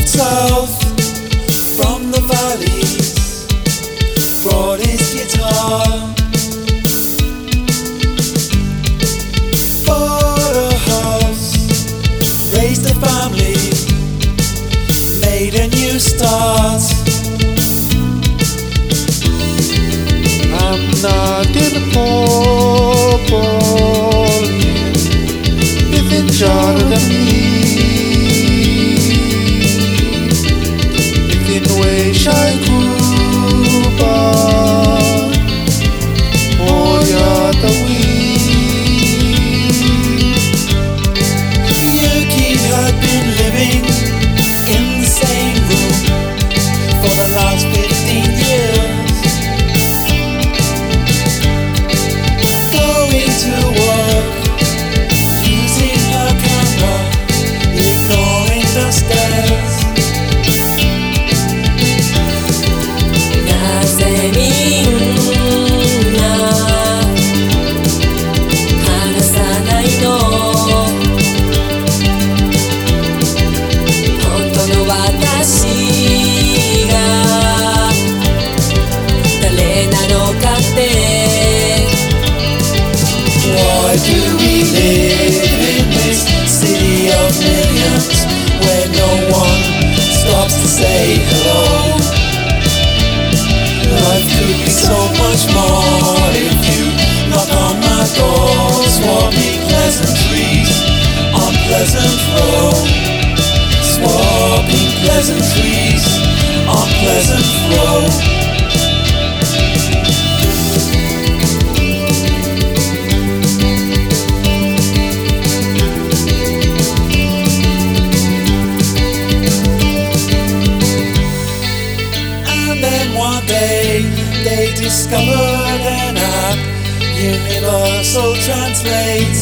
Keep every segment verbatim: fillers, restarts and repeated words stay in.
south from the valleys, brought his guitar, bought a house, raised a family, made a new start. I'm not in a purple within Jordan me. Within way shai kuba oh the Yuki had been living in the same room for the last fifteen years, going to work, using her camera, ignoring the stairs. なぜみんな話さないの、本当の私が誰なのかって。 Why do we live in this city of millions where no one stops to say hello? Life could be so much more if you knock on my door, swapping pleasantries on Pleasant Row, swapping pleasantries on Pleasant Row. One day they discovered an app, Universal Translate,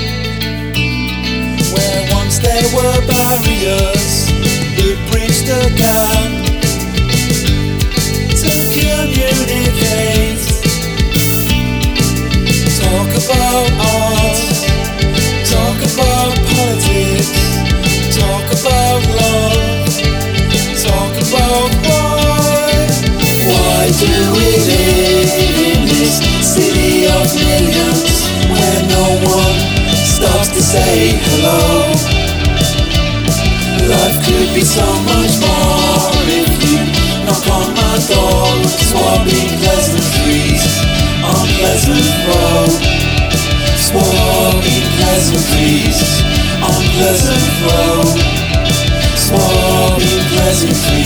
where once there were barriers, it bridged the gap to communicate. Talk about art, talk about politics, talk about love, talk about war. Why do we live in this city of millions where no one stops to say hello? Life could be so much more if you knock on my door, swapping pleasantries on Pleasant Row, swapping pleasantries on Pleasant Row, swapping pleasantries.